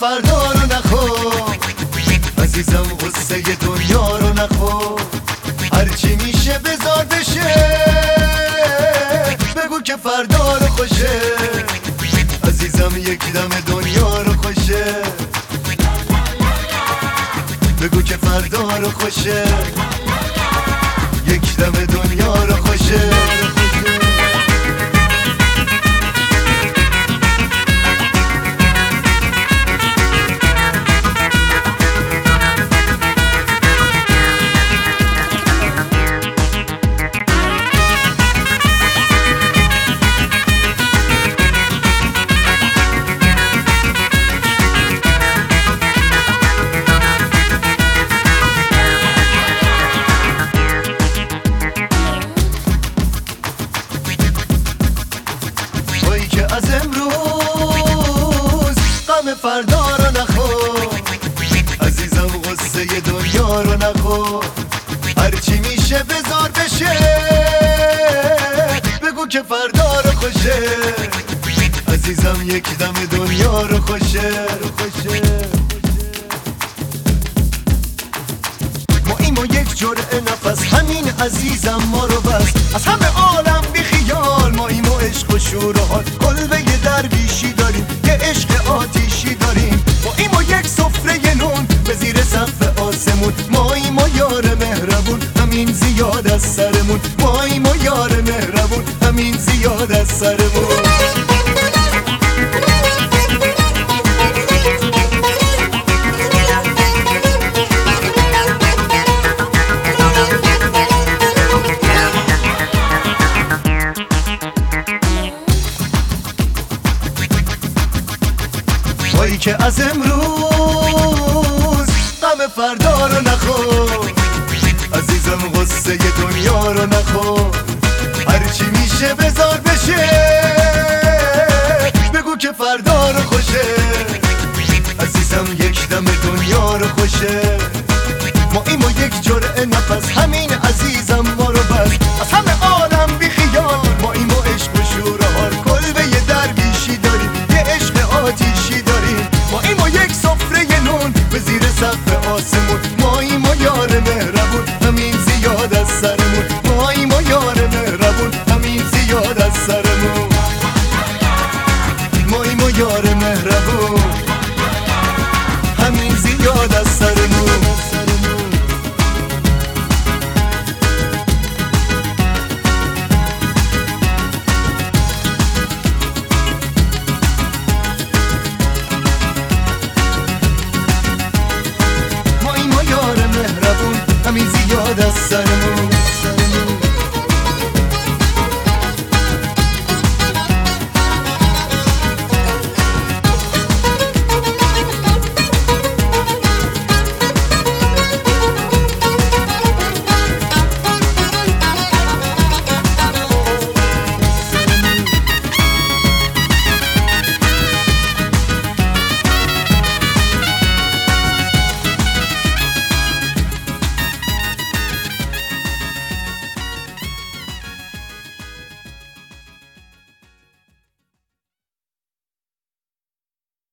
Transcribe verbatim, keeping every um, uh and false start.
فردا رو نخو عزیزم، غصه دنیا رو نخو. هرچی میشه بذار بشه، بگو که فردا رو خوشه. عزیزم یک دم دنیا رو خوشه، بگو که فردا رو خوشه. یک دم دنیا رو خوشه. که از امروز غم فردا رو نخو، عزیزم غصه دنیا رو نخو. هرچی میشه بذار بشه، بگو که فردا رو خوشه. عزیزم یک دم دنیا رو خوشه. ما این ما یک جرعه نفس، همین عزیزم ما رو بس. از همه عالم بی خیال، ما این ما عشق و شور و حال. کلبه یه درویشی داریم، یه عشق آتیشی داریم. ما این ما یک سفره نون به زیر سقف آسمون. ما این ما یار مهربون، همین زیاد از سرمون. ما این ما یار مهربون، همین زیاد از سرمون. تویی که از امروز غم فردا رو نخو، عزیزم غصه دنیا رو نخو. هرچی میشه بذار بشه، بگو که فردا رو خوشه. عزیزم یک دم دنیا رو خوشه. ما این ما یک جرعه نفس، همین عزیزم ما رو بس. از همه عالم بی خیال، ما این ما عشق و شور و حال. کلبه یه درویشی داریم، یه عشق آتیشی داریم. ما این ما یک سفره نون به زیر سقف آسمون. ما این ما یار مهربون، همین زیاد از سرمون. ما این ما یار مهربون، همین زیاد از سرمون. ما این ما یار مهربون، همین زیاد از سرمون. همین زیاد از سرمون.